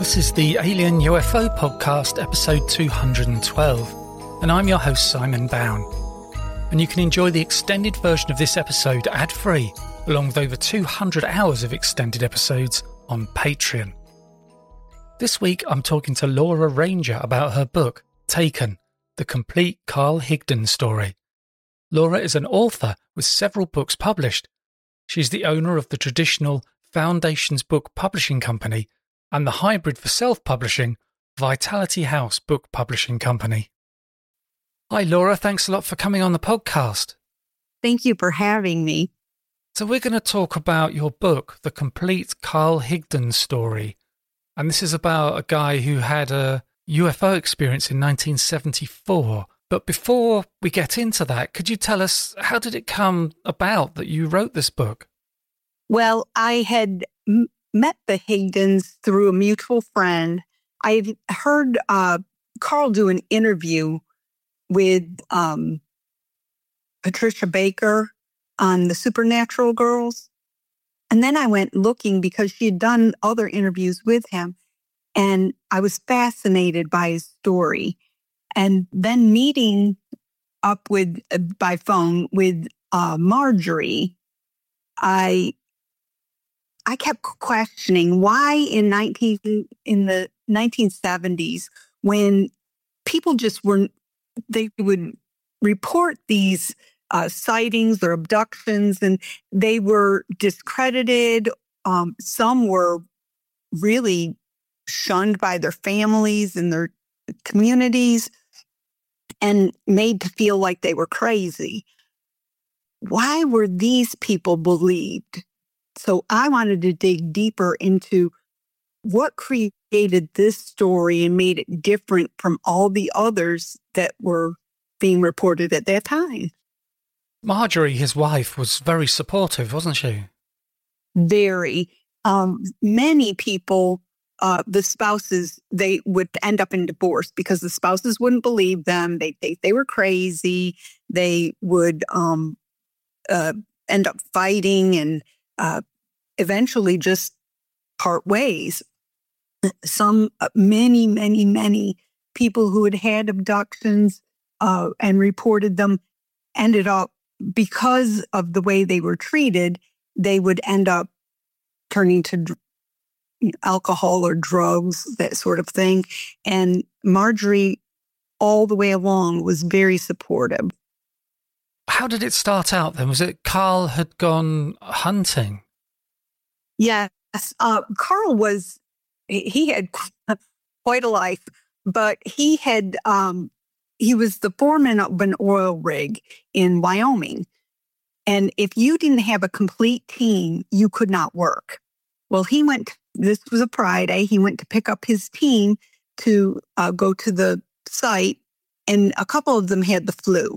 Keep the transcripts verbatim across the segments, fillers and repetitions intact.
This is the Alien U F O Podcast, episode two hundred twelve, and I'm your host, Simon Bown. And you can enjoy the extended version of this episode ad-free, along with over two hundred hours of extended episodes on Patreon. This week, I'm talking to Laura Ranger about her book, Taken, the complete Carl Higdon story. Laura is an author with several books published. She's the owner of the traditional Foundations Book Publishing Company and the hybrid for self-publishing Vitality House Book Publishing Company. Hi Laura, thanks a lot for coming on the podcast. Thank you for having me. So we're going to talk about your book, The Complete Carl Higdon Story. And this is about a guy who had a U F O experience in nineteen seventy-four. But before we get into that, could you tell us, how did it come about that you wrote this book? Well, I had m- met the Higdons through a mutual friend. I heard uh, Carl do an interview with um, Patricia Baker on the Supernatural Girls. And then I went looking because she had done other interviews with him. And I was fascinated by his story. And then meeting up with uh, by phone with uh, Marjorie, I I kept questioning why in nineteen in the nineteen seventies, when people just weren't, they would report these uh, sightings or abductions, and they were discredited. Um, some were really shunned by their families and their communities and made to feel like they were crazy. Why were these people believed? So I wanted to dig deeper into what created this story and made it different from all the others that were being reported at that time. Marjorie, his wife, was very supportive, wasn't she? Very. Um, many people, uh, the spouses, they would end up in divorce because the spouses wouldn't believe them. They they, they were crazy. They would um, uh, end up fighting and uh, eventually just part ways. Some, uh, many, many, many people who had had abductions uh, and reported them ended up, because of the way they were treated, they would end up turning to dr- alcohol or drugs, that sort of thing. And Marjorie, all the way along, was very supportive. How did it start out then? Was it Carl had gone hunting? Yes. Uh, Carl was, he had quite a life, but he had, um, he was the foreman of an oil rig in Wyoming. And if you didn't have a complete team, you could not work. Well, he went, this was a Friday, he went to pick up his team to uh, go to the site, and a couple of them had the flu.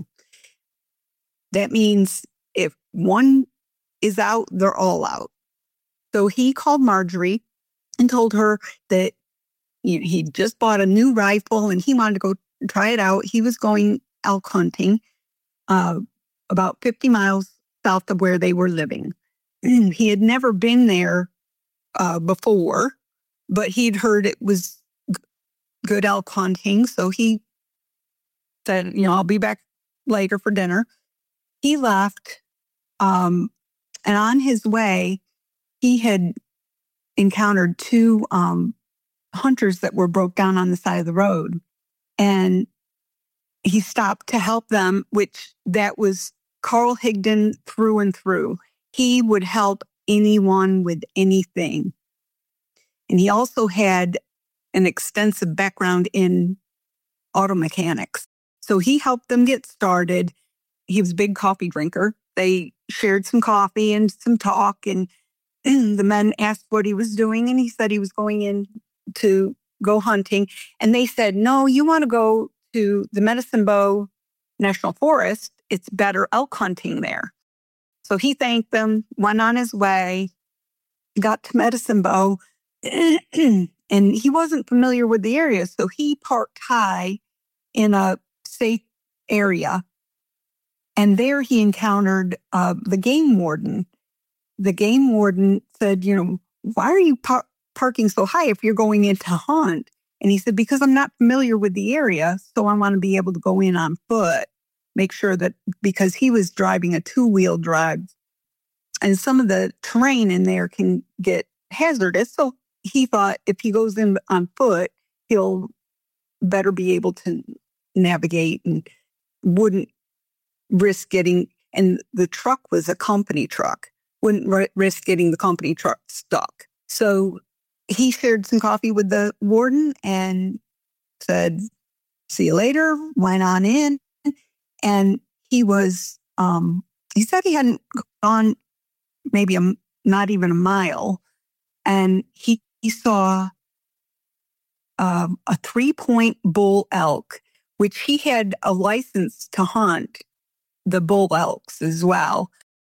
That means if one is out, they're all out. So he called Marjorie and told her that, you know, he just bought a new rifle and he wanted to go try it out. He was going elk hunting uh, about fifty miles south of where they were living. And he had never been there uh, before, but he'd heard it was g- good elk hunting. So he said, you know, I'll be back later for dinner. He left, um, and on his way, he had encountered two um, hunters that were broke down on the side of the road. And he stopped to help them, which that was Carl Higdon through and through. He would help anyone with anything. And he also had an extensive background in auto mechanics. So he helped them get started. He was a big coffee drinker. They shared some coffee and some talk, and the men asked what he was doing, and he said he was going in to go hunting. And they said, no, you want to go to the Medicine Bow National Forest. It's better elk hunting there. So he thanked them, went on his way, got to Medicine Bow, and he wasn't familiar with the area. So he parked high in a safe area. And there he encountered uh, the game warden. The game warden said, you know, why are you par- parking so high if you're going in to hunt? And he said, because I'm not familiar with the area, so I want to be able to go in on foot, make sure that, because he was driving a two-wheel drive, and some of the terrain in there can get hazardous. So he thought if he goes in on foot, he'll better be able to navigate and wouldn't risk getting, and the truck was a company truck, wouldn't r- risk getting the company truck stuck. So he shared some coffee with the warden and said, see you later, went on in. And he was, um, he said he hadn't gone maybe a, not even a mile. And he, he saw um, a three-point bull elk, which he had a license to hunt the bull elks as well.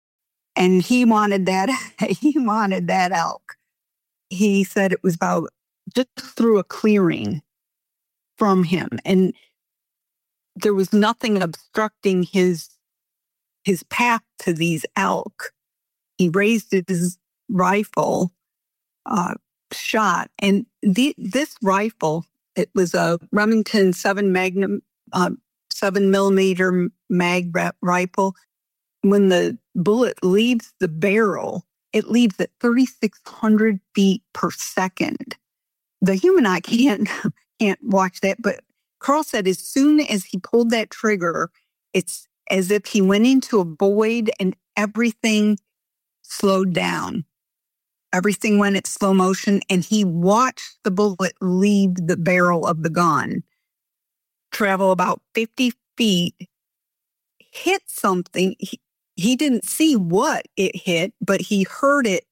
And he wanted that, he wanted that elk. He said it was about just through a clearing from him. And there was nothing obstructing his, his path to these elk. He raised his rifle, uh, shot, and the, this rifle, it was a Remington seven Magnum, uh, seven millimeter mag rifle. When the bullet leaves the barrel, it leaves at thirty-six hundred feet per second. The human eye can't can't watch that, but Carl said as soon as he pulled that trigger, it's as if he went into a void and everything slowed down. Everything went at slow motion, and he watched the bullet leave the barrel of the gun, travel about fifty feet, hit something. He, he didn't see what it hit, but he heard it,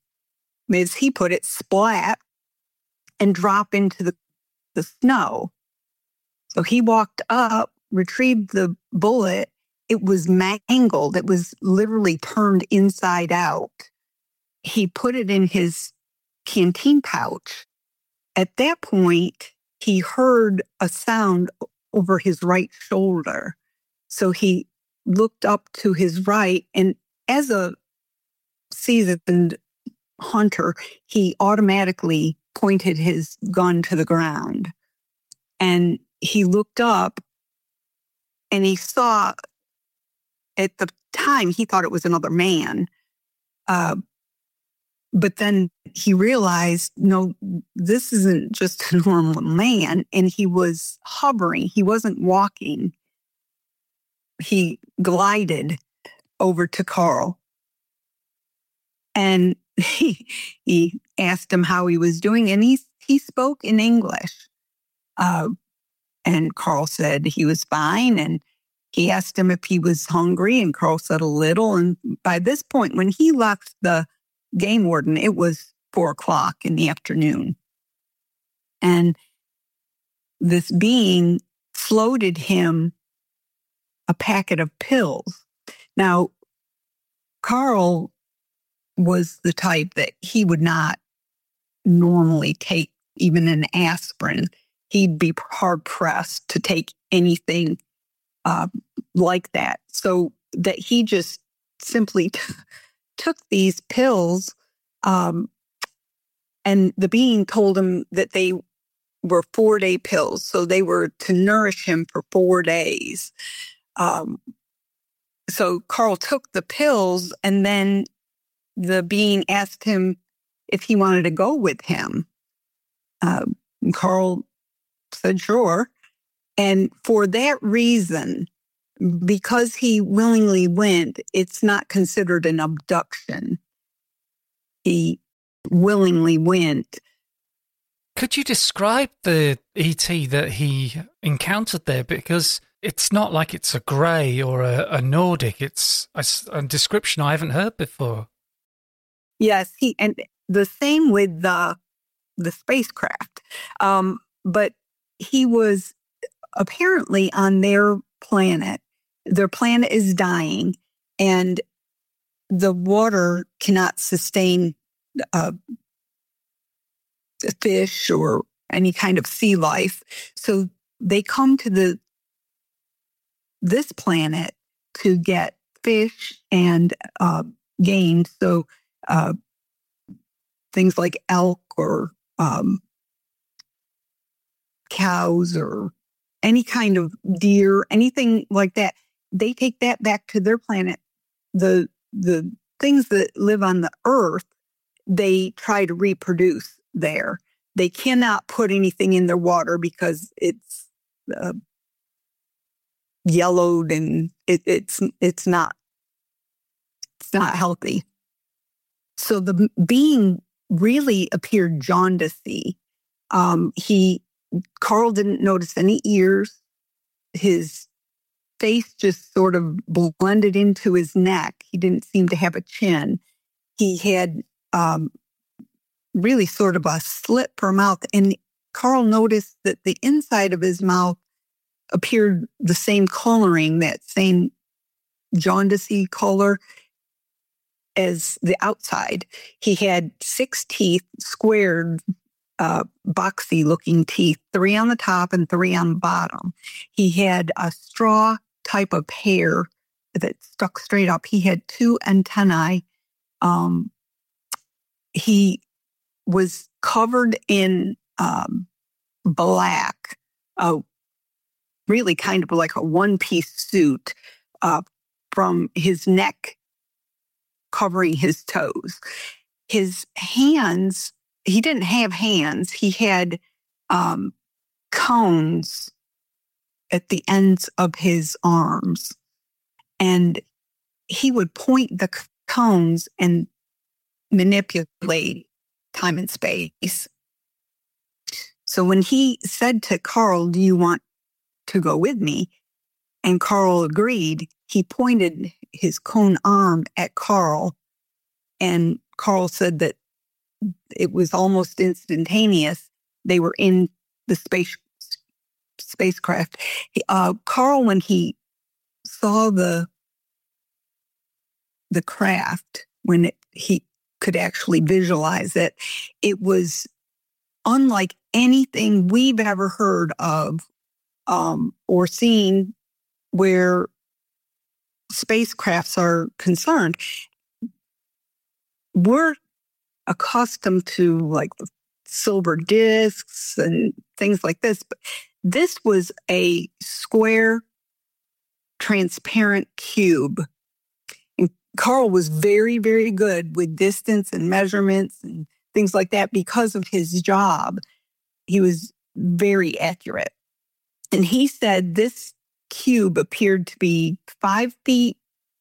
as he put it, splat and drop into the, the snow. So he walked up, retrieved the bullet. It was mangled. It was literally turned inside out. He put it in his canteen pouch. At that point, he heard a sound over his right shoulder. So he looked up to his right, and as a seasoned hunter, he automatically pointed his gun to the ground. And he looked up, and he saw, at the time, he thought it was another man. Uh, but then he realized, no, this isn't just a normal man. And he was hovering. He wasn't walking. He glided over to Carl. And he, he asked him how he was doing. And he, he spoke in English. Uh, and Carl said he was fine. And he asked him if he was hungry. And Carl said a little. And by this point, when he left the game warden, it was four o'clock in the afternoon. And this being floated him a packet of pills. Now, Carl was the type that he would not normally take even an aspirin. He'd be hard pressed to take anything uh, like that. So that he just simply t- took these pills, um, and the being told him that they were four-day pills. So they were to nourish him for four days. Um, so Carl took the pills, and then the being asked him if he wanted to go with him. Uh, Carl said, sure. And for that reason, because he willingly went, it's not considered an abduction. He willingly went. Could you describe the E T that he encountered there? Because it's not like it's a grey or a, a Nordic. It's a, a description I haven't heard before. Yes, he and the same with the the spacecraft. Um, but he was apparently on their planet. Their planet is dying, and the water cannot sustain uh, fish or any kind of sea life. So they come to the this planet to get fish and uh, game. So uh, things like elk or um, cows or any kind of deer, anything like that, they take that back to their planet. The the things that live on the earth, they try to reproduce there. They cannot put anything in their water because it's uh, yellowed and it, it's it's not it's not healthy. So the being really appeared jaundicey. Um, he Carl didn't notice any ears. His face just sort of blended into his neck. He didn't seem to have a chin. He had um, really sort of a slit per mouth. And Carl noticed that the inside of his mouth appeared the same coloring, that same jaundicey color as the outside. He had six teeth, squared, uh, boxy looking teeth, three on the top and three on the bottom. He had a straw type of hair that stuck straight up. He had two antennae. Um, he was covered in um, black, uh, really kind of like a one-piece suit uh, from his neck covering his toes. His hands, he didn't have hands. He had um, cones at the ends of his arms. And he would point the cones and manipulate time and space. So when he said to Carl, "Do you want to go with me?" and Carl agreed, he pointed his cone arm at Carl. And Carl said that it was almost instantaneous. They were in the space spacecraft. Uh, Carl, when he saw the the craft, when it, he could actually visualize it, it was unlike anything we've ever heard of um, or seen where spacecrafts are concerned. We're accustomed to like the silver discs and things like this, but this was a square, transparent cube. And Carl was very, very good with distance and measurements and things like that because of his job. He was very accurate. And he said this cube appeared to be five feet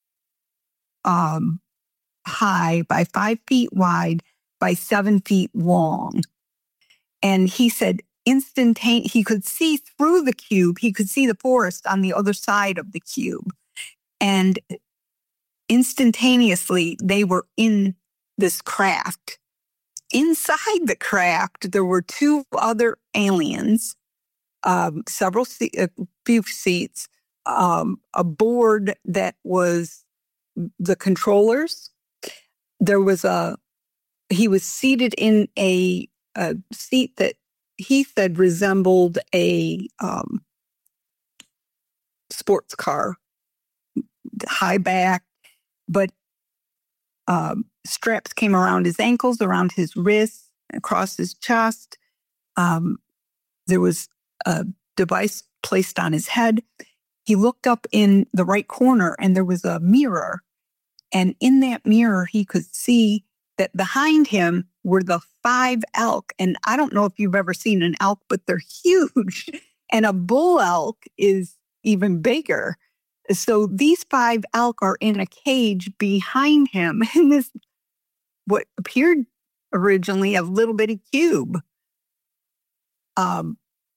um, high by five feet wide by seven feet long. And he said instantaneously, he could see through the cube. He could see the forest on the other side of the cube. And instantaneously, they were in this craft. Inside the craft, there were two other aliens, um, several se- a few seats, um, a board that was the controllers. There was a, he was seated in a, a seat that he said resembled a um, sports car, high back, but um, straps came around his ankles, around his wrists, across his chest. Um, there was a device placed on his head. He looked up in the right corner and there was a mirror. And in that mirror, he could see that behind him were the five elk. And I don't know if you've ever seen an elk, but they're huge. And a bull elk is even bigger. So these five elk are in a cage behind him in this, what appeared originally a little bitty cube. Um,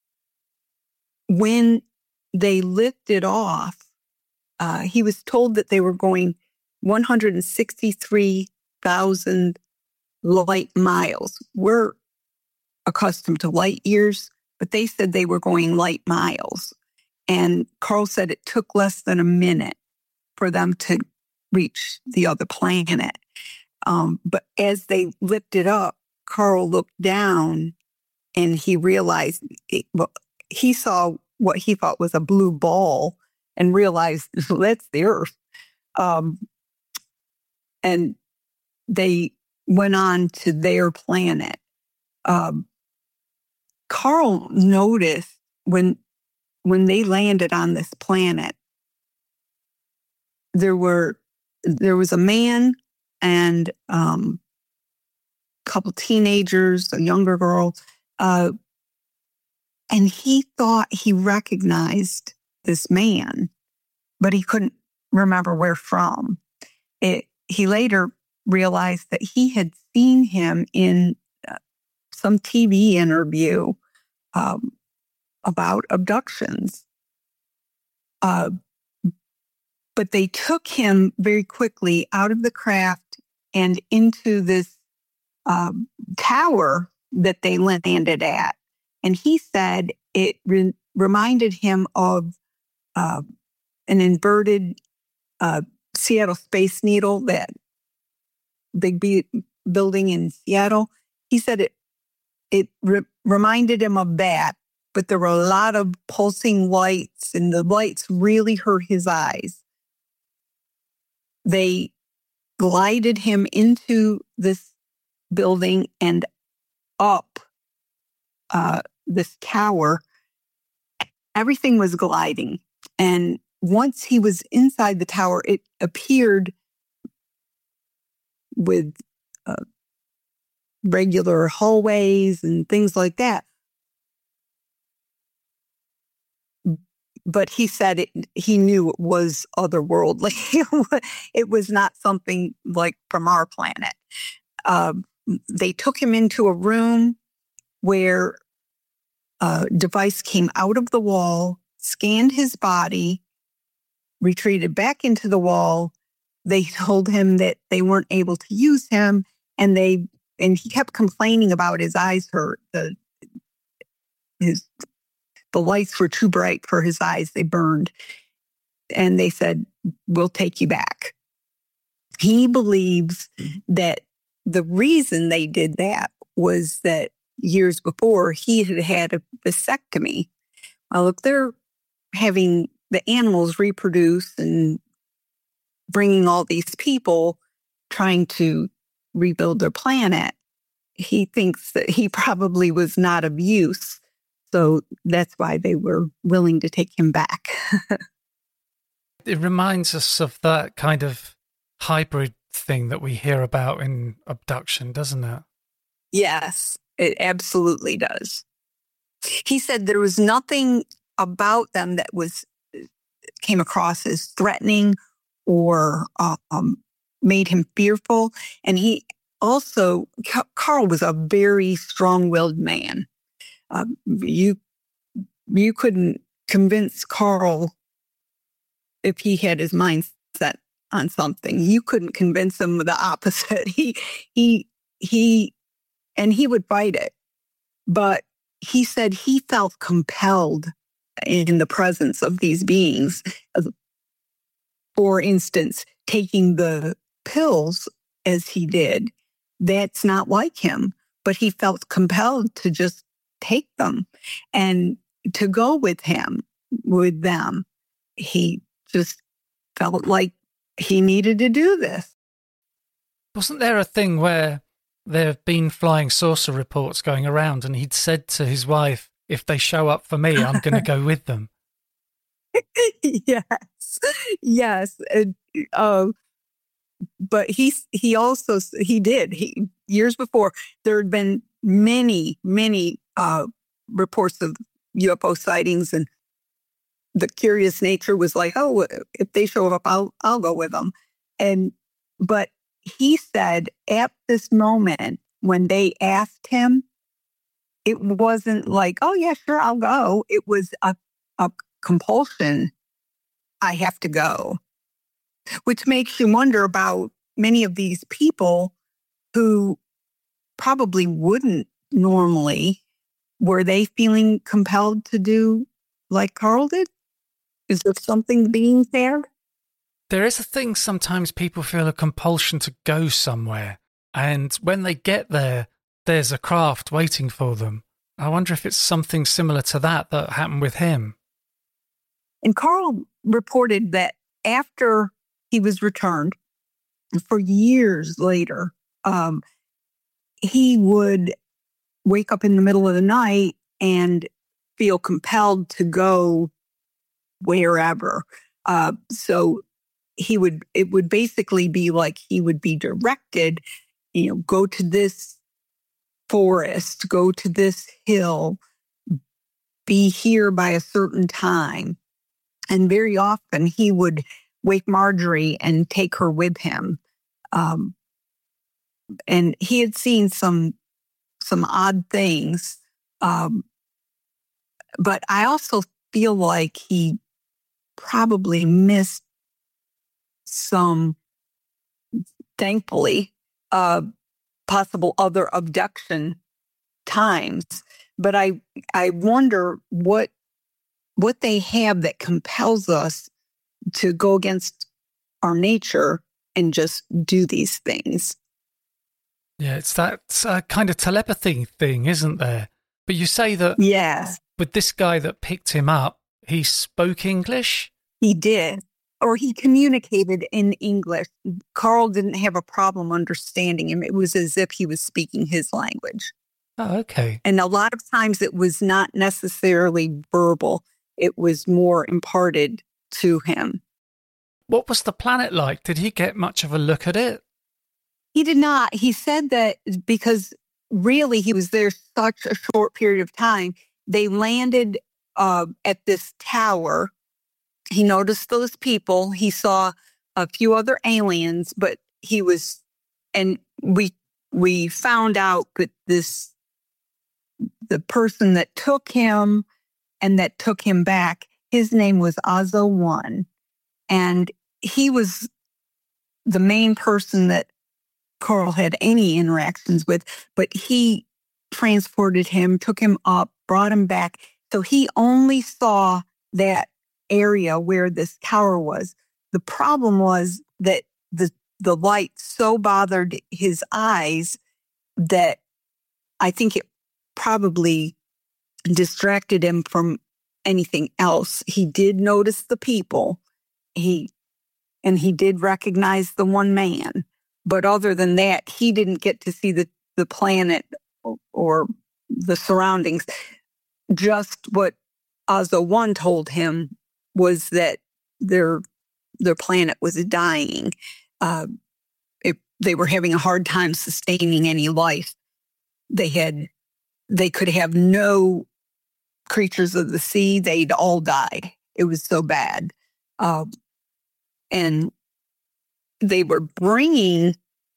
when they lifted off, uh, he was told that they were going one hundred sixty-three thousand light miles. We're accustomed to light years, but they said they were going light miles. And Carl said it took less than a minute for them to reach the other planet. Um, but as they lifted up, Carl looked down and he realized, it, well, he saw what he thought was a blue ball and realized that's the Earth. Um, and they went on to their planet. Um, Carl noticed when when they landed on this planet, there were there was a man and um, a couple teenagers, a younger girl, uh, and he thought he recognized this man, but he couldn't remember where from. It, he later realized that he had seen him in uh, some T V interview um, about abductions. Uh, but they took him very quickly out of the craft and into this um, tower that they landed at. And he said it re- reminded him of uh, an inverted uh, Seattle Space Needle, that big be- building in Seattle. He said it it re- reminded him of that, but there were a lot of pulsing lights, and the lights really hurt his eyes. They glided him into this building and up uh, this tower. Everything was gliding. And once he was inside the tower, it appeared with uh, regular hallways and things like that. But he said it, he knew it was otherworldly. It was not something like from our planet. Uh, they took him into a room where a device came out of the wall, scanned his body, retreated back into the wall. They told him that they weren't able to use him, and they and he kept complaining about his eyes hurt. The his the lights were too bright for his eyes; they burned. And they said, "We'll take you back." He believes that the reason they did that was that years before he had had a vasectomy. Well, look, they're having the animals reproduce and bringing all these people trying to rebuild their planet. He thinks that he probably was not of use. So that's why they were willing to take him back. It reminds us of that kind of hybrid thing that we hear about in abduction, doesn't it? Yes, it absolutely does. He said there was nothing about them that was came across as threatening or um, made him fearful. And he also, Carl was a very strong-willed man. Uh, you you couldn't convince Carl if he had his mind set on something. You couldn't convince him of the opposite. He he he, and he would fight it. But he said he felt compelled in the presence of these beings. For instance, taking the pills as he did, that's not like him. But he felt compelled to just take them and to go with him, with them. He just felt like he needed to do this. Wasn't there a thing where there have been flying saucer reports going around and he'd said to his wife, if they show up for me, I'm going to go with them? Yes, yes. And, uh, but he, he also, he did, he years before, there had been many, many uh, reports of U F O sightings, and the curious nature was like, oh, if they show up, I'll, I'll go with them. And, but he said at this moment, when they asked him, it wasn't like, oh yeah, sure, I'll go. It was a, a compulsion. I have to go, which makes you wonder about many of these people who probably wouldn't normally. Were they feeling compelled to do like Carl did? Is there something being there? There is a thing sometimes people feel a compulsion to go somewhere. And when they get there, there's a craft waiting for them. I wonder if it's something similar to that that happened with him. And Carl reported that after he was returned, for years later, um, he would wake up in the middle of the night and feel compelled to go wherever. Uh, so he would, it would basically be like he would be directed, you know, go to this forest, go to this hill, be here by a certain time. And very often he would wake Marjorie and take her with him. Um, and he had seen some some odd things. Um, but I also feel like he probably missed some, thankfully, uh, possible other abduction times. But I I wonder what what they have that compels us to go against our nature and just do these things. Yeah, it's that uh, kind of telepathy thing, isn't there? But you say that Yes, with this guy that picked him up, he spoke English? he did. Or he communicated in English. Carl didn't have a problem understanding him. It was as if he was speaking his language. Oh, okay. And a lot of times it was not necessarily verbal. It was more imparted to him. What was the planet like? Did he get much of a look at it? He did not. He said that because really he was there such a short period of time, they landed uh, at this tower. He noticed those people. He saw a few other aliens, but he was, and we we found out that this, the person that took him and that took him back, his name was Azo One. And he was the main person that Carl had any interactions with, but he transported him, took him up, brought him back. So he only saw that area where this tower was. The problem was that the the light so bothered his eyes that I think it probably distracted him from anything else. He did notice the people. He and he did recognize the one man. But other than that, he didn't get to see the, the planet or, or the surroundings. Just what Azo One told him was that their their planet was dying. Uh, it, they were having a hard time sustaining any life. They had they could have no creatures of the sea. They'd all die. It was so bad. Uh, and they were bringing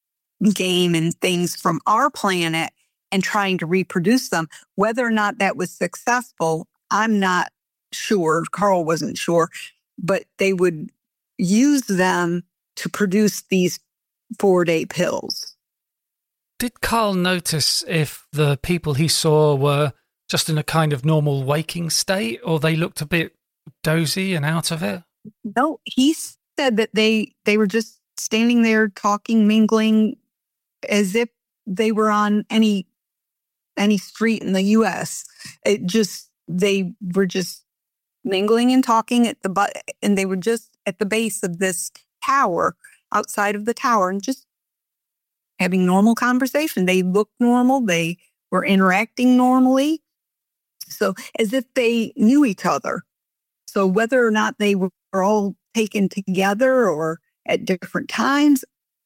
game and things from our planet and trying to reproduce them. Whether or not that was successful, I'm not sure. Carl wasn't sure, but they would use them to produce these four-day pills. Did Carl notice if the people he saw were just in a kind of normal waking state, or they looked a bit dozy and out of it? No, he said that they they were just standing there talking, mingling, as if they were on any any street in the U S. It just they were just mingling and talking at the but, and they were just at the base of this tower, outside of the tower, and just having normal conversation. They looked normal. They were interacting normally, so as if they knew each other. So whether or not they were all taken together or at different times,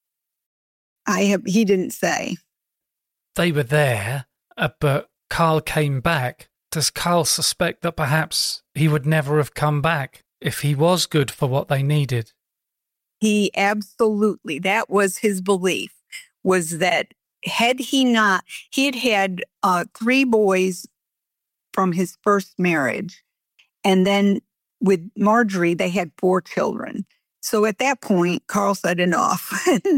I have he didn't say. They were there, uh, but Carl came back. Does Carl suspect that perhaps he would never have come back if he was good for what they needed? He absolutely, that was his belief, was that had he not, he had had uh, three boys from his first marriage. And then with Marjorie, they had four children. So at that point, Carl said enough.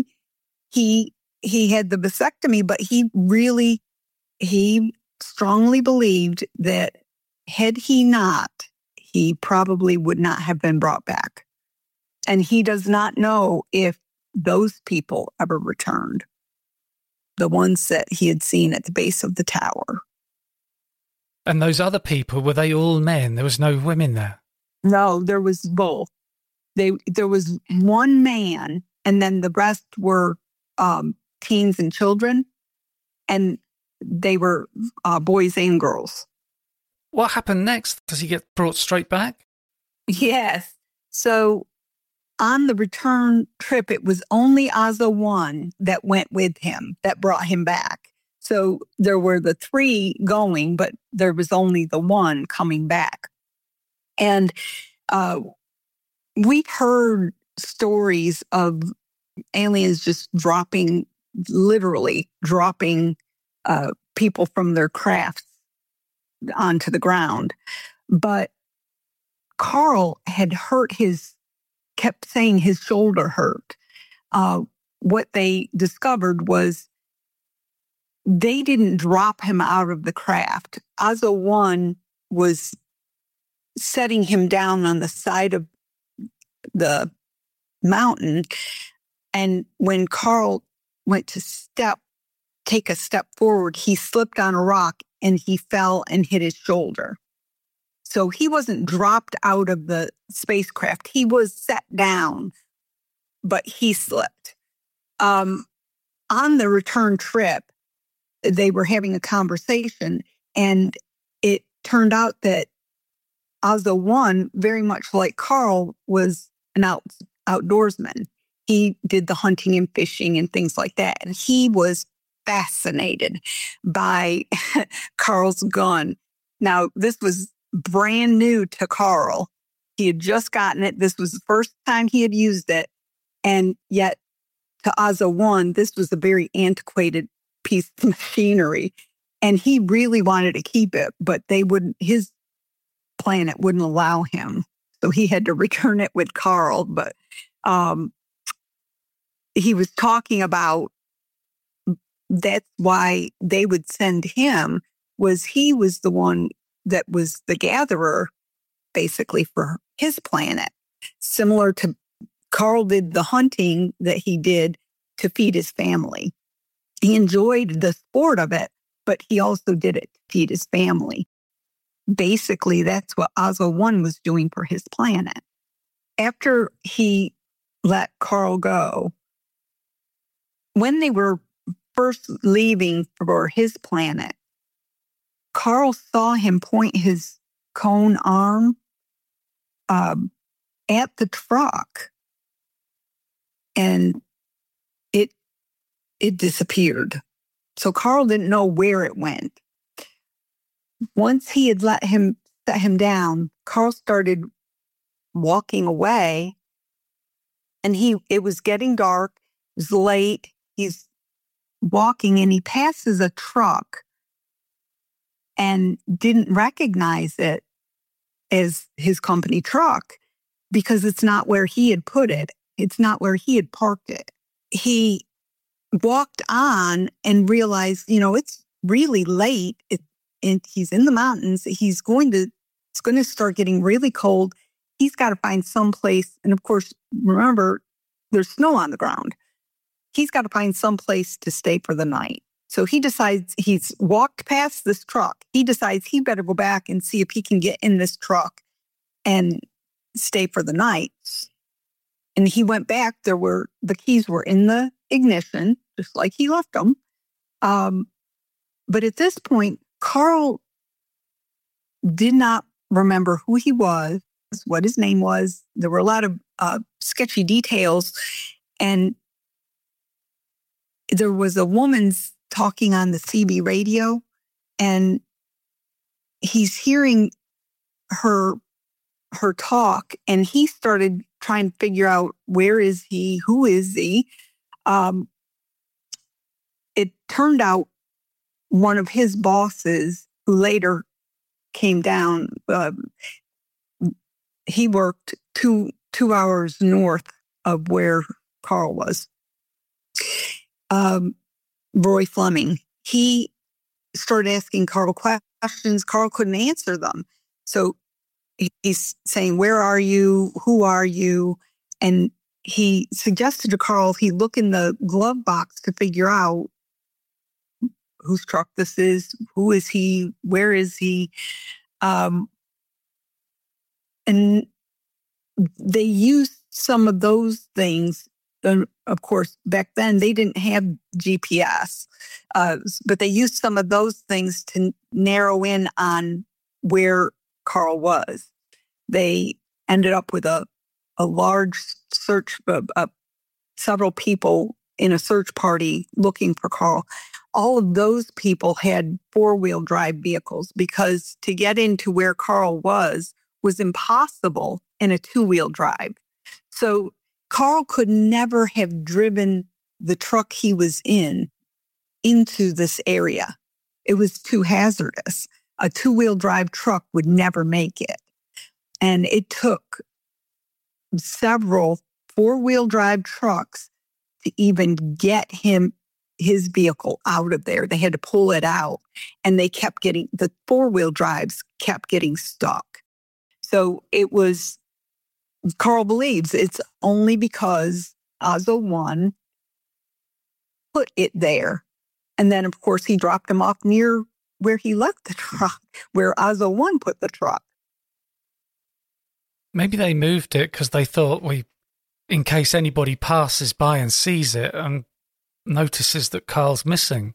he he had the vasectomy, but he really, he strongly believed that had he not, he probably would not have been brought back. And he does not know if those people ever returned, the ones that he had seen at the base of the tower. And those other people, were they all men? There was no women there? No, there was both. They There was one man, and then the rest were um, teens and children, and they were uh, boys and girls. What happened next? Does he get brought straight back? Yes. So on the return trip, it was only Aza one that went with him, that brought him back. So there were the three going, but there was only the one coming back. And uh, we've heard stories of aliens just dropping, literally dropping uh, people from their crafts onto the ground. But Carl had hurt his, kept saying his shoulder hurt. Uh, what they discovered was they didn't drop him out of the craft. Aza one was setting him down on the side of the mountain. And when Carl went to step, take a step forward, he slipped on a rock and he fell and hit his shoulder. So he wasn't dropped out of the spacecraft. He was set down, but he slipped. Um, on the return trip, they were having a conversation, and it turned out that Aza one, very much like Carl, was an out, outdoorsman. He did the hunting and fishing and things like that. And he was fascinated by Carl's gun. Now, this was brand new to Carl. He had just gotten it. This was the first time he had used it. And yet, to Aza one, this was a very antiquated piece of machinery. And he really wanted to keep it, but they wouldn't, his planet wouldn't allow him. So he had to return it with Carl. But um, he was talking about that's why they would send him, was he was the one that was the gatherer, basically, for his planet. Similar to Carl did the hunting that he did to feed his family. He enjoyed the sport of it, but he also did it to feed his family. Basically, that's what Aza one was doing for his planet. After he let Carl go, when they were first leaving for his planet, Carl saw him point his cone arm um, at the truck, and it it disappeared. So Carl didn't know where it went. Once he had let him set him down, Carl started walking away, and he it was getting dark. It was late. He's walking, and he passes a truck and didn't recognize it as his company truck because it's not where he had put it. It's not where he had parked it. He walked on and realized, you know, it's really late. It, and he's in the mountains. He's going to, it's going to start getting really cold. He's got to find some place. And of course, remember, there's snow on the ground. He's got to find some place to stay for the night. So he decides, he's walked past this truck. He decides he better go back and see if he can get in this truck and stay for the night. And he went back. There were, the keys were in the ignition, just like he left them. Um, but at this point, Carl did not remember who he was, what his name was. There were a lot of uh, sketchy details. And there was a woman's talking on the C B radio, and he's hearing her her talk, and he started trying to figure out, where is he? Who is he? Um, it turned out one of his bosses, who later came down, uh, he worked two two hours north of where Carl was. Um, Roy Fleming. He started asking Carl questions. Carl couldn't answer them. So he's saying, where are you? Who are you? And he suggested to Carl he look in the glove box to figure out whose truck this is, who is he, where is he? Um, and they used some of those things then, of course, back then they didn't have G P S, uh, but they used some of those things to narrow in on where Carl was. They ended up with a, a large search, uh, uh, several people in a search party looking for Carl. All of those people had four-wheel drive vehicles because to get into where Carl was was impossible in a two-wheel drive. So Carl could never have driven the truck he was in into this area. It was too hazardous. A two-wheel drive truck would never make it. And it took several four-wheel drive trucks to even get him, his vehicle out of there. They had to pull it out, and they kept getting, the four-wheel drives kept getting stuck. So it was, Carl believes it's only because Ozzo one put it there. And then, of course, he dropped him off near where he left the truck, where Ozzo one put the truck. Maybe they moved it because they thought, we, in case anybody passes by and sees it and notices that Carl's missing.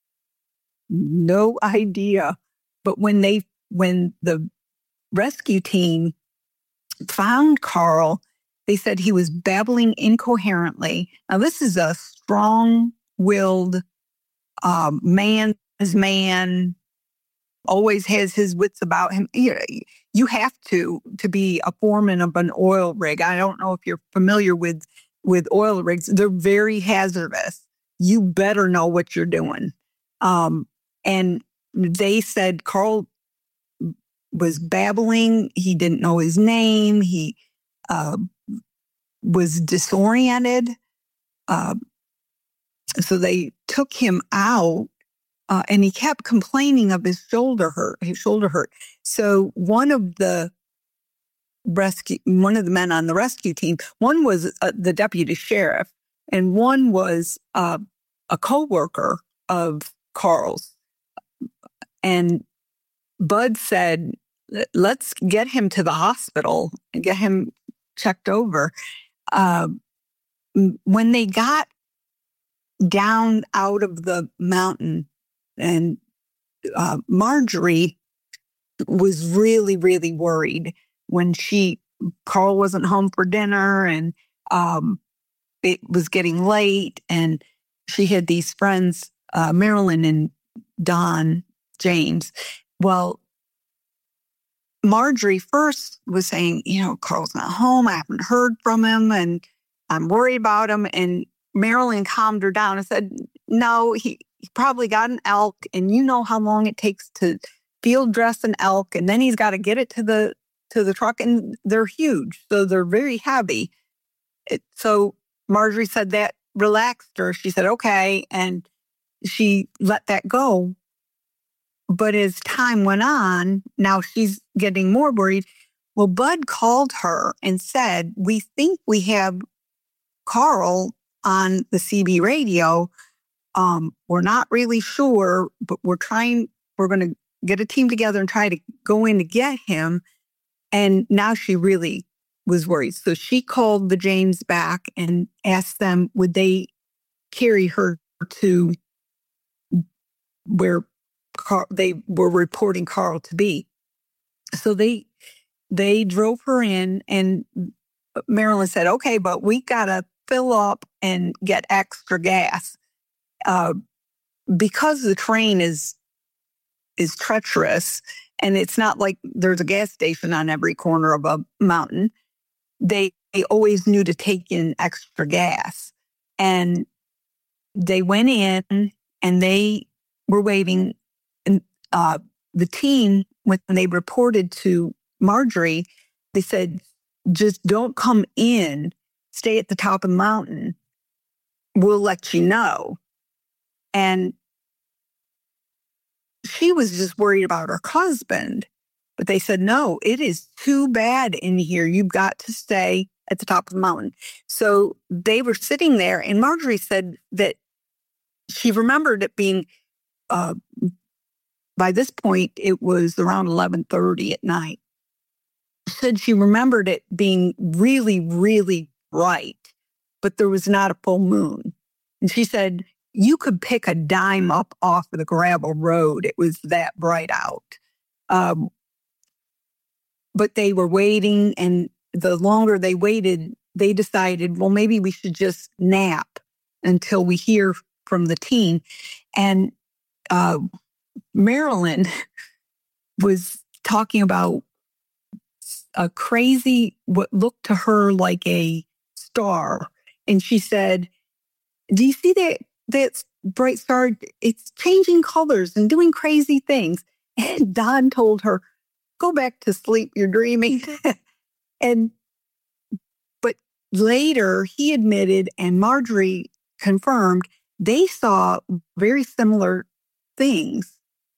No idea. But when they, when the rescue team found Carl, they said he was babbling incoherently. Now, this is a strong-willed um, man, his man, always has his wits about him. You know, you have to, to be a foreman of an oil rig. I don't know if you're familiar with, with oil rigs. They're very hazardous. You better know what you're doing. Um, and they said Carl was babbling. He didn't know his name. He uh, was disoriented. Uh, so they took him out, uh, and he kept complaining of his shoulder hurt. His shoulder hurt. So one of the rescue, one of the men on the rescue team, one was uh, the deputy sheriff, and one was uh, a coworker of Carl's. And Bud said, let's get him to the hospital and get him checked over. Uh, when they got down out of the mountain, and uh, Marjorie was really, really worried when she, Carl wasn't home for dinner, and um, it was getting late, and she had these friends, uh, Marilyn and Don James. Well, Marjorie first was saying, you know, Carl's not home. I haven't heard from him, and I'm worried about him. And Marilyn calmed her down and said, no, he, he probably got an elk, and you know how long it takes to field dress an elk, and then he's got to get it to the to the truck, and they're huge, so they're very heavy. It, so Marjorie said that relaxed her. She said, okay, and she let that go. But as time went on, now she's getting more worried. Well, Bud called her and said, we think we have Carl on the C B radio. Um, we're not really sure, but we're trying, we're going to get a team together and try to go in to get him. And now she really was worried. So she called the James back and asked them, would they carry her to where Carl, they were reporting Carl to be. So they they drove her in, and Marilyn said, okay, but we got to fill up and get extra gas. Uh, because the train is is treacherous, and it's not like there's a gas station on every corner of a mountain, they, they always knew to take in extra gas. And they went in, and they were waiting. And uh, the team, when they reported to Marjorie, they said, just don't come in, stay at the top of the mountain. We'll let you know. And she was just worried about her husband. But they said, no, it is too bad in here. You've got to stay at the top of the mountain. So they were sitting there, and Marjorie said that she remembered it being, uh, by this point, it was around eleven thirty at night. She said she remembered it being really, really bright. but there was not a full moon. And she said, you could pick a dime up off of the gravel road. It was that bright out. Um, but they were waiting, and the longer they waited, they decided, well, maybe we should just nap until we hear from the team. And uh, Marilyn was talking about a crazy, what looked to her like a star. And she said, do you see that, that bright star? It's changing colors and doing crazy things. And Don told her, go back to sleep, you're dreaming. and But later he admitted, and Marjorie confirmed, they saw very similar things.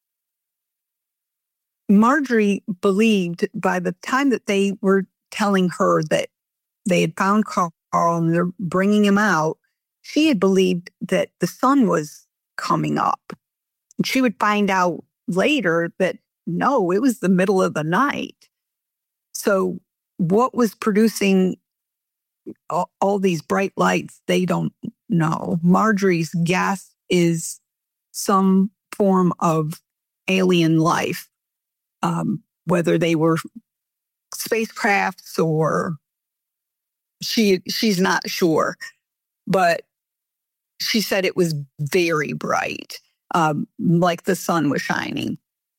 Marjorie believed by the time that they were telling her that they had found Carl and they're bringing him out, she had believed that the sun was coming up. And she would find out later that no, it was the middle of the night. So what was producing all, all these bright lights, they don't know. Marjorie's guess is some form of alien life, um, whether they were spacecrafts or she she's not sure. But she said it was very bright, um, like the sun was shining.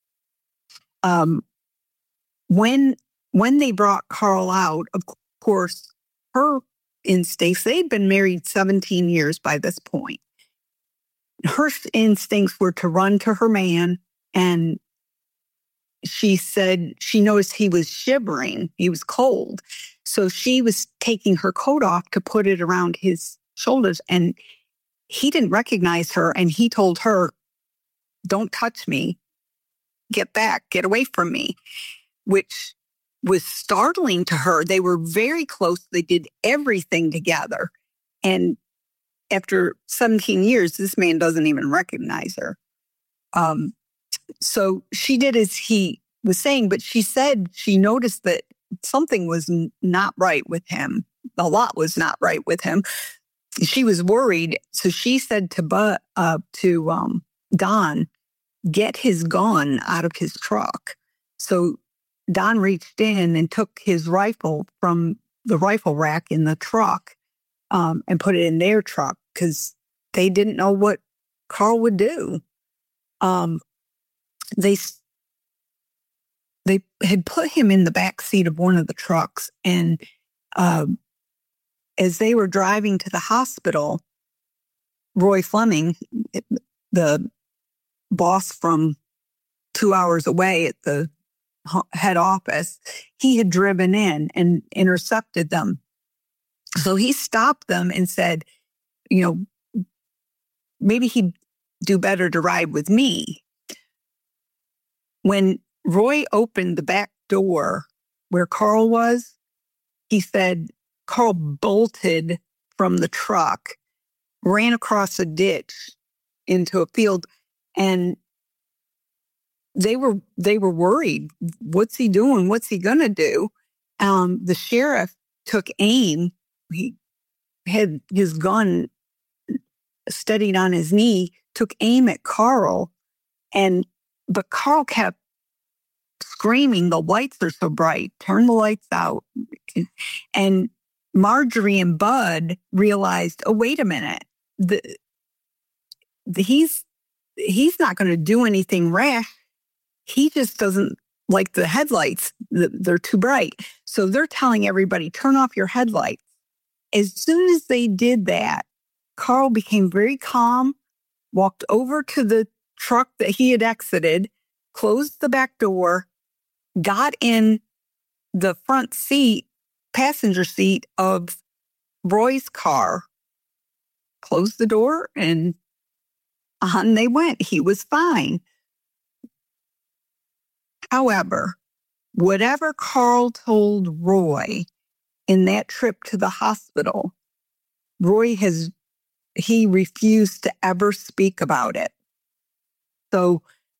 Um, when when they brought Carl out, of course, her instincts, they'd been married seventeen years by this point. Her instincts were to run to her man, and she said she noticed he was shivering. He was cold. So she was taking her coat off to put it around his shoulders, and he didn't recognize her, and he told her, don't touch me. Get back, get away from me, which was startling to her. They were very close. They did everything together. And after seventeen years, this man doesn't even recognize her. Um, so she did as he was saying, but she said she noticed that something was n- not right with him. A lot was not right with him. She was worried. So she said to, Bu- uh, to um, Don, get his gun out of his truck. So Don reached in and took his rifle from the rifle rack in the truck um, and put it in their truck because they didn't know what Carl would do. Um, they they had put him in the back seat of one of the trucks, and uh, as they were driving to the hospital, Roy Fleming, the boss from two hours away at the head office, he had driven in and intercepted them. So he stopped them and said, you know, maybe he'd do better to ride with me. When Roy opened the back door where Carl was, he said Carl bolted from the truck, ran across a ditch into a field, and they were they were worried. What's he doing? What's he gonna do? Um, the sheriff took aim. He had his gun steadied on his knee, took aim at Carl, and but Carl kept screaming, the lights are so bright, turn the lights out. And Marjorie and Bud realized, oh, wait a minute, the, the he's he's not going to do anything rash. He just doesn't like the headlights. They're too bright. So they're telling everybody, turn off your headlights. As soon as they did that, Carl became very calm, walked over to the truck that he had exited, closed the back door, got in the front seat, passenger seat of Roy's car, closed the door, and on they went. He was fine. However, whatever Carl told Roy in that trip to the hospital, Roy has, he refused to ever speak about it. So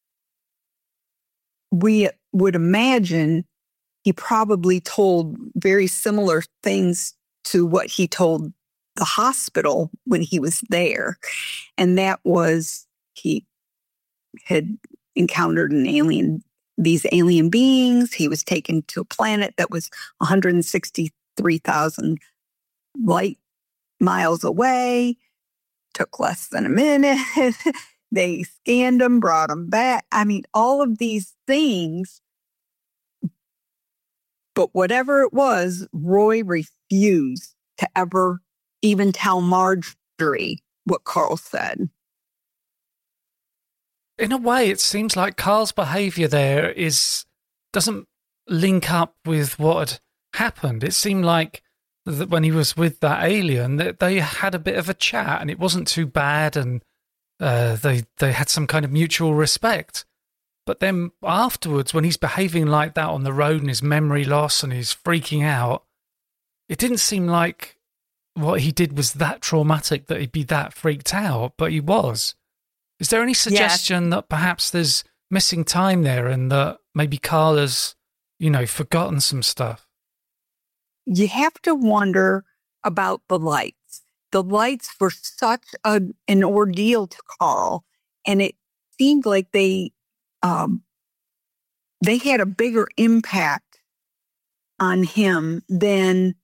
we would imagine he probably told very similar things to what he told the hospital when he was there. And that was he had encountered an alien, these alien beings. He was taken to a planet that was one hundred sixty-three thousand light miles away. Took less than a minute. They scanned him, brought him back. I mean, all of these things. But whatever it was, Roy refused to ever even tell Marjorie what Carl said. In a way, it seems like Carl's behaviour there is doesn't link up with what had happened. It seemed like that when he was with that alien, that they had a bit of a chat, and it wasn't too bad, and uh, they they had some kind of mutual respect. But then afterwards, when he's behaving like that on the road and his memory loss and he's freaking out, it didn't seem like what he did was that traumatic that he'd be that freaked out, but he was. Is there any suggestion yes. that perhaps there's missing time there and that maybe Carl has, you know, forgotten some stuff? You have to wonder about the lights. The lights were such a, an ordeal to Carl, and it seemed like they um, they had a bigger impact on him than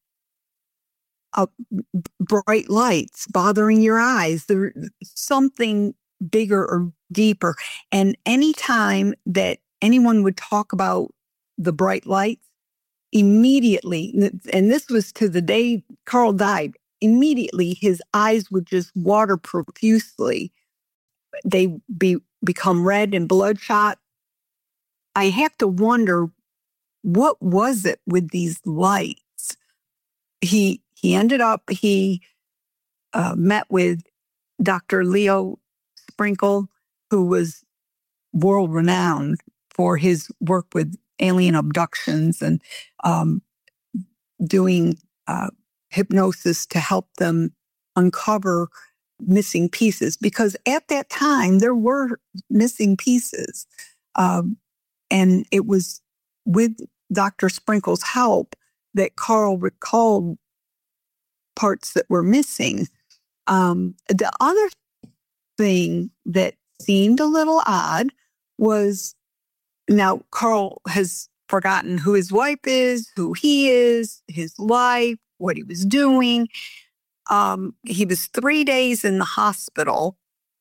uh, bright lights bothering your eyes. There something bigger or deeper. And anytime that anyone would talk about the bright lights, immediately, and this was to the day Carl died, immediately his eyes would just water profusely. They be become red and bloodshot. I have to wonder, what was it with these lights? He he ended up, he uh, met with Doctor Leo Sprinkle, who was world-renowned for his work with alien abductions and um, doing uh, hypnosis to help them uncover missing pieces. Because at that time, there were missing pieces. Um, and it was with Doctor Sprinkle's help that Carl recalled parts that were missing. Um, the other thing that seemed a little odd was, now Carl has forgotten who his wife is, who he is, his life, what he was doing. Um, he was three days in the hospital.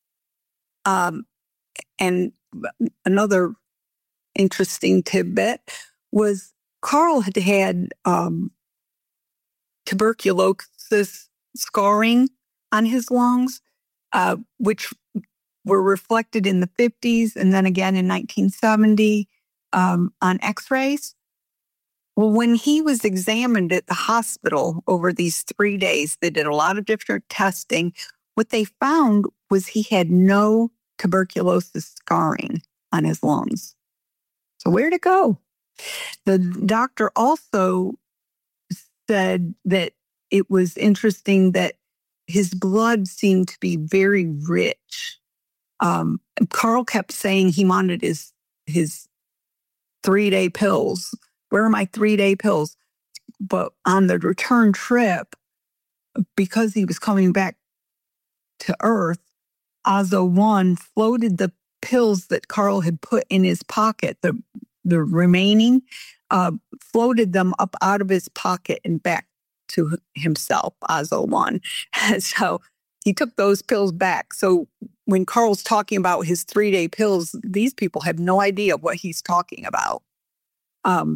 Um, and another interesting tidbit was Carl had had um, tuberculosis scarring on his lungs, uh, which were reflected in the fifties and then again in nineteen seventy um, on x-rays. Well, when he was examined at the hospital over these three days, they did a lot of different testing. What they found was he had no tuberculosis scarring on his lungs. So where'd it go? The doctor also said that it was interesting that his blood seemed to be very rich. Um, Carl kept saying he wanted his his three-day pills. Where are my three-day pills? But on the return trip, because he was coming back to Earth, Azo one floated the pills that Carl had put in his pocket, the the remaining, uh, floated them up out of his pocket and back to himself, Azo one. So he took those pills back. So when Carl's talking about his three-day pills, these people have no idea what he's talking about. Um,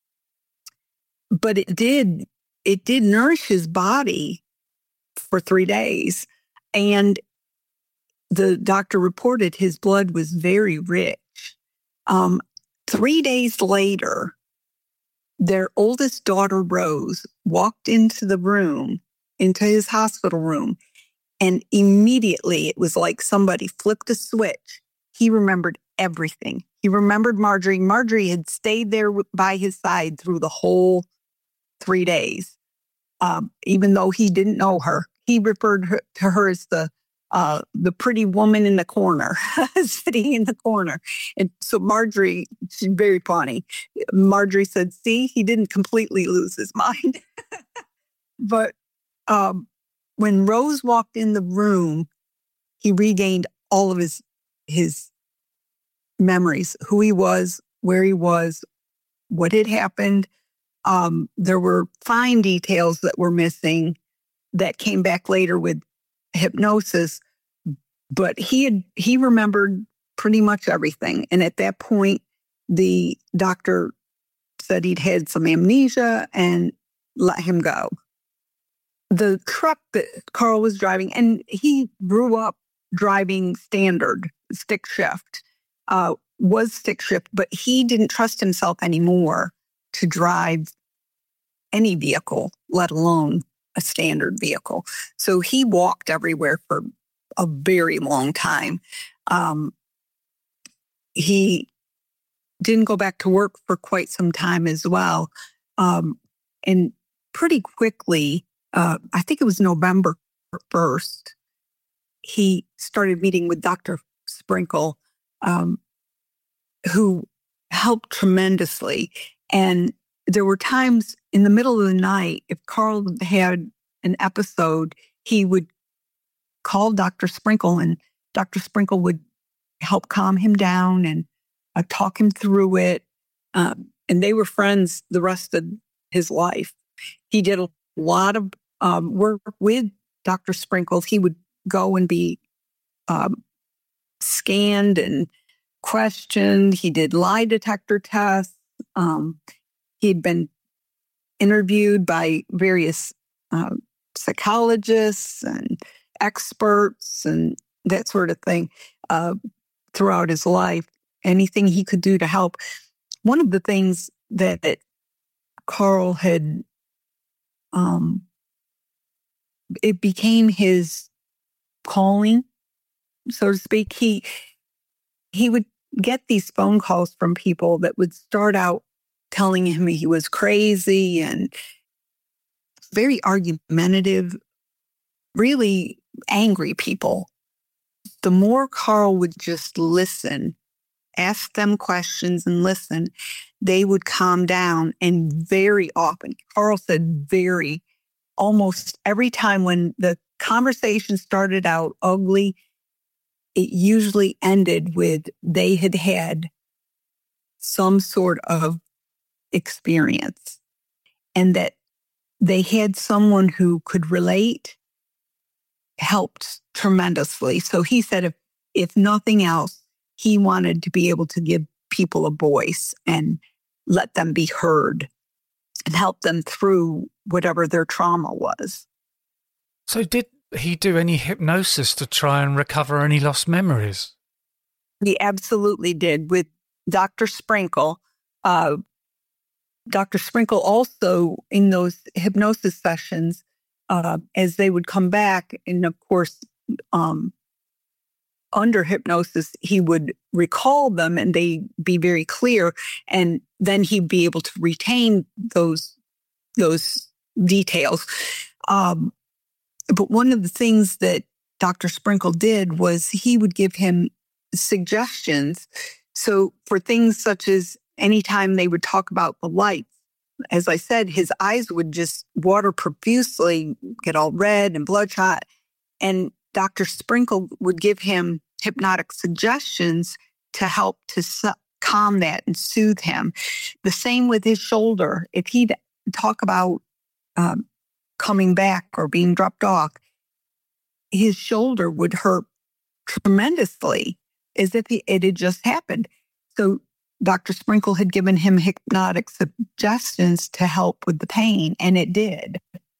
but it did, it did nourish his body for three days. And the doctor reported his blood was very rich. Um, three days later, their oldest daughter, Rose, walked into the room, into his hospital room, and immediately it was like somebody flipped a switch. He remembered everything. He remembered Marjorie. Marjorie had stayed there by his side through the whole three days, um, even though he didn't know her. He referred her, to her as the uh, the pretty woman in the corner, sitting in the corner. And so Marjorie, she's very funny. Marjorie said, see, he didn't completely lose his mind. But um, when Rose walked in the room, he regained all of his his memories, who he was, where he was, what had happened. Um, there were fine details that were missing that came back later with hypnosis, but he had he remembered pretty much everything. And at that point, the doctor said he'd had some amnesia and let him go. The truck that Carl was driving, and he grew up driving standard stick shift, uh, was stick shift, but he didn't trust himself anymore to drive any vehicle, let alone a standard vehicle. So he walked everywhere for a very long time. Um, he didn't go back to work for quite some time as well. Um, and pretty quickly, uh, I think it was November first, he started meeting with Doctor Sprinkle, um, who helped tremendously. And there were times in the middle of the night, if Carl had an episode, he would call Doctor Sprinkle, and Doctor Sprinkle would help calm him down and uh, talk him through it. Um, and they were friends the rest of his life. He did a lot of um, work with Doctor Sprinkle. He would go and be um, scanned and questioned. He did lie detector tests. Um, he'd been interviewed by various uh, psychologists and experts and that sort of thing uh, throughout his life. Anything he could do to help. One of the things that, that Carl had, um, it became his calling, so to speak. He he would get these phone calls from people that would start out telling him he was crazy and very argumentative, really angry people. The more Carl would just listen, ask them questions and listen, they would calm down. And very often, Carl said very, almost every time when the conversation started out ugly, it usually ended with they had had some sort of experience and that they had someone who could relate, helped tremendously. So he said if, if nothing else, he wanted to be able to give people a voice and let them be heard and help them through whatever their trauma was. So did he do any hypnosis to try and recover any lost memories? He absolutely did with Doctor Sprinkle. Uh, Doctor Sprinkle also, in those hypnosis sessions, uh, as they would come back, and of course, um, under hypnosis, he would recall them and they'd be very clear. And then he'd be able to retain those, those details. Um, but one of the things that Doctor Sprinkle did was he would give him suggestions. So for things such as anytime they would talk about the lights, as I said, his eyes would just water profusely, get all red and bloodshot. And Doctor Sprinkle would give him hypnotic suggestions to help to su- calm that and soothe him. The same with his shoulder. If he'd talk about um, coming back or being dropped off, his shoulder would hurt tremendously as if he, it had just happened. So Doctor Sprinkle had given him hypnotic suggestions to help with the pain, and it did.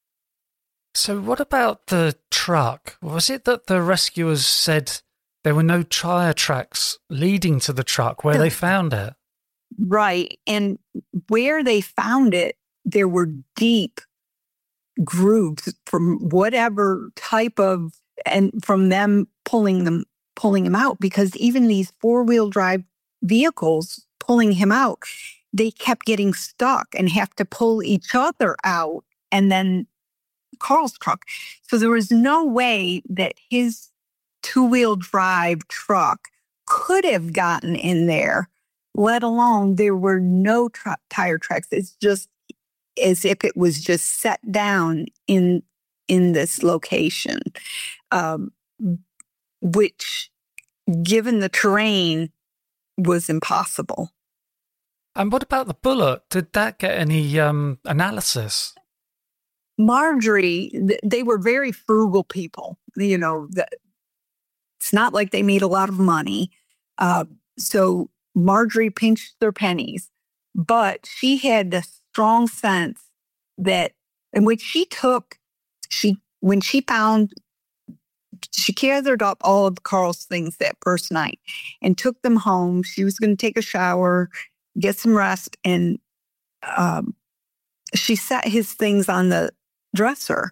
So what about the truck? Was it that the rescuers said there were no tire tracks leading to the truck where they found it? Right. And where they found it, there were deep grooves from whatever type of, and from them pulling them, pulling him out, because even these four-wheel drive vehicles pulling him out, they kept getting stuck and have to pull each other out, and then Carl's truck. So there was no way that his two-wheel drive truck could have gotten in there, let alone there were no tra- tire tracks. It's just as if it was just set down in in this location, um, which, given the terrain, was impossible. And what about the bullet? Did that get any um, analysis? Marjorie, th- they were very frugal people. You know, the, it's not like they made a lot of money. Uh, so Marjorie pinched their pennies, but she had a strong sense that, and when she took, she when she found, she gathered up all of Carl's things that first night and took them home. She was going to take a shower, get some rest, and um, she set his things on the dresser,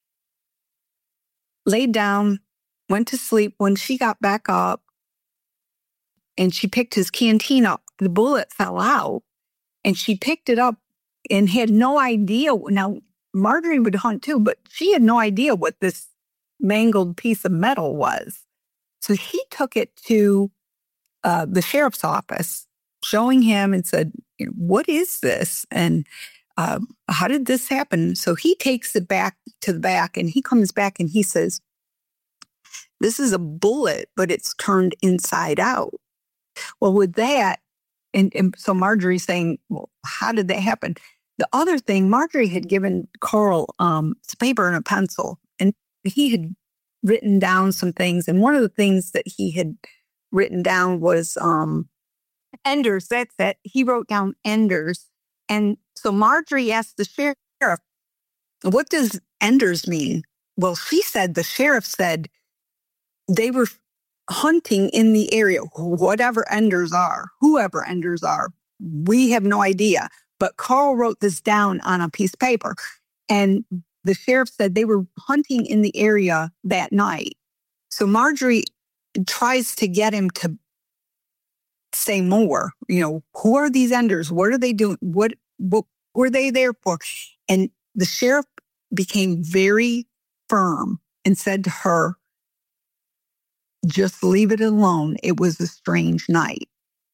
laid down, went to sleep. When she got back up and she picked his canteen up, the bullet fell out, and she picked it up and had no idea. Now, Marjorie would hunt too, but she had no idea what this mangled piece of metal was. So he took it to uh, the sheriff's office, showing him and said, "What is this? And uh, how did this happen?" So he takes it back to the back, and he comes back and he says, "This is a bullet, but it's turned inside out." Well, with that, and, and so Marjorie's saying, "Well, how did that happen?" The other thing, Marjorie had given Carl um, some paper and a pencil, and he had written down some things. And one of the things that he had written down was um, Enders. That's it. He wrote down Enders. And so Marjorie asked the sheriff, "What does Enders mean?" Well, she said, the sheriff said they were hunting in the area, whatever Enders are, whoever Enders are. We have no idea. But Carl wrote this down on a piece of paper. And the sheriff said they were hunting in the area that night. So Marjorie tries to get him to say more. You know, who are these Enders? What are they doing? What, what were they there for? And the sheriff became very firm and said to her, "Just leave it alone. It was a strange night."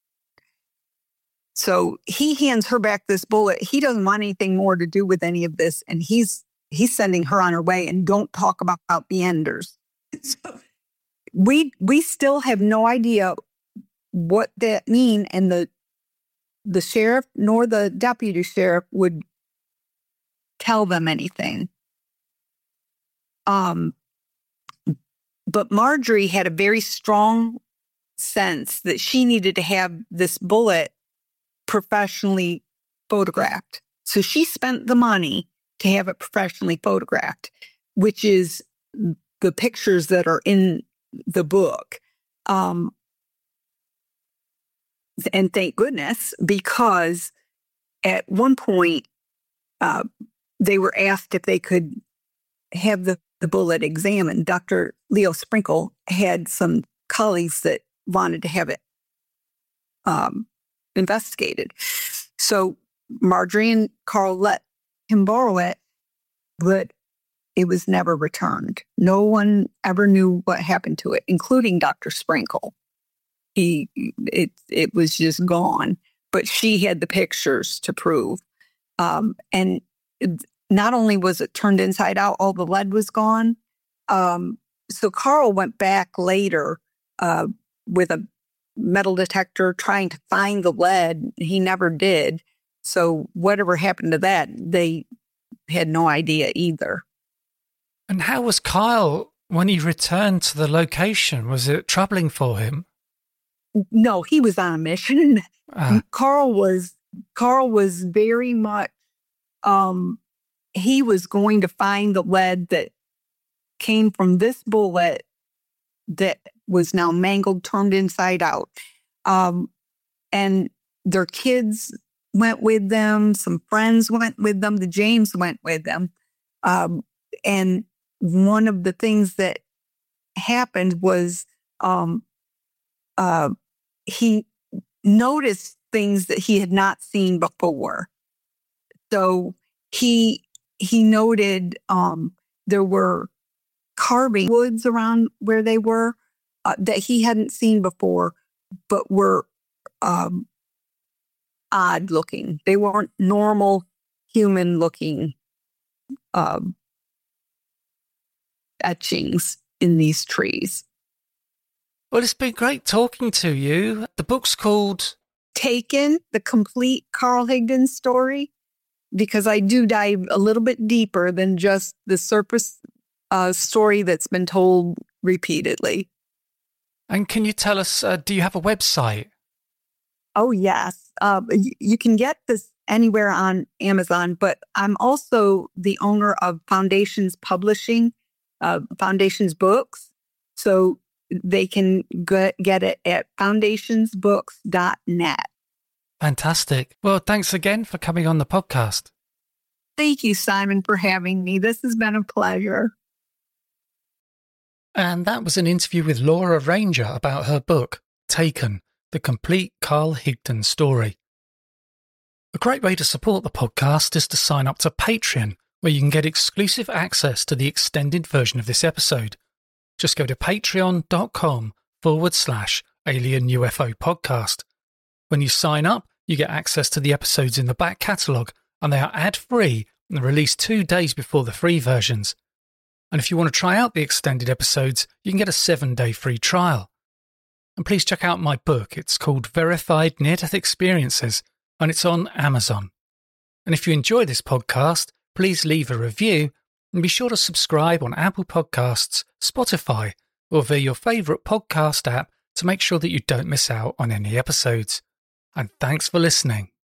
So he hands her back this bullet. He doesn't want anything more to do with any of this. And he's he's sending her on her way, and don't talk about, about the Enders. So we we still have no idea what that mean. And the the sheriff nor the deputy sheriff would tell them anything. Um, but Marjorie had a very strong sense that she needed to have this bullet professionally photographed. So she spent the money to have it professionally photographed, which is the pictures that are in the book. Um, and thank goodness, because at one point uh, they were asked if they could have the, the bullet examined. Doctor Leo Sprinkle had some colleagues that wanted to have it um, investigated. So Marjorie and Carl let him borrow it, but it was never returned. No one ever knew what happened to it, including Doctor Sprinkle. He, it, it was just gone, but she had the pictures to prove. Um, and not only was it turned inside out, all the lead was gone. Um, so Carl went back later uh, with a metal detector trying to find the lead. He never did. So whatever happened to that, they had no idea either. And how was Kyle when he returned to the location? Was it troubling for him? No, he was on a mission. Ah. Carl was Carl was very much um he was going to find the lead that came from this bullet that was now mangled, turned inside out. Um, and their kids went with them. Some friends went with them. The James went with them. Um, and one of the things that happened was um, uh, he noticed things that he had not seen before. So he he noted um, there were carving woods around where they were uh, that he hadn't seen before, but were um, odd looking. They weren't normal human looking um, etchings in these trees. Well, it's been great talking to you. The book's called Taken, the complete Carl Higdon story, because I do dive a little bit deeper than just the surface uh, story that's been told repeatedly. And can you tell us, uh, do you have a website? Oh, yes. Uh, you, you can get this anywhere on Amazon, but I'm also the owner of Foundations Publishing, uh, Foundations Books. So they can get, get it at foundations books dot net. Fantastic. Well, thanks again for coming on the podcast. Thank you, Simon, for having me. This has been a pleasure. And that was an interview with Laura Ranger about her book, Taken, the complete Carl Higdon story. A great way to support the podcast is to sign up to Patreon, where you can get exclusive access to the extended version of this episode. Just go to patreon.com forward slash alien UFO podcast. When you sign up, you get access to the episodes in the back catalogue, and they are ad-free and released two days before the free versions. And if you want to try out the extended episodes, you can get a seven-day free trial. And please check out my book. It's called Verified Near-Death Experiences, and it's on Amazon. And if you enjoy this podcast, please leave a review and be sure to subscribe on Apple Podcasts, Spotify, or via your favourite podcast app to make sure that you don't miss out on any episodes. And thanks for listening.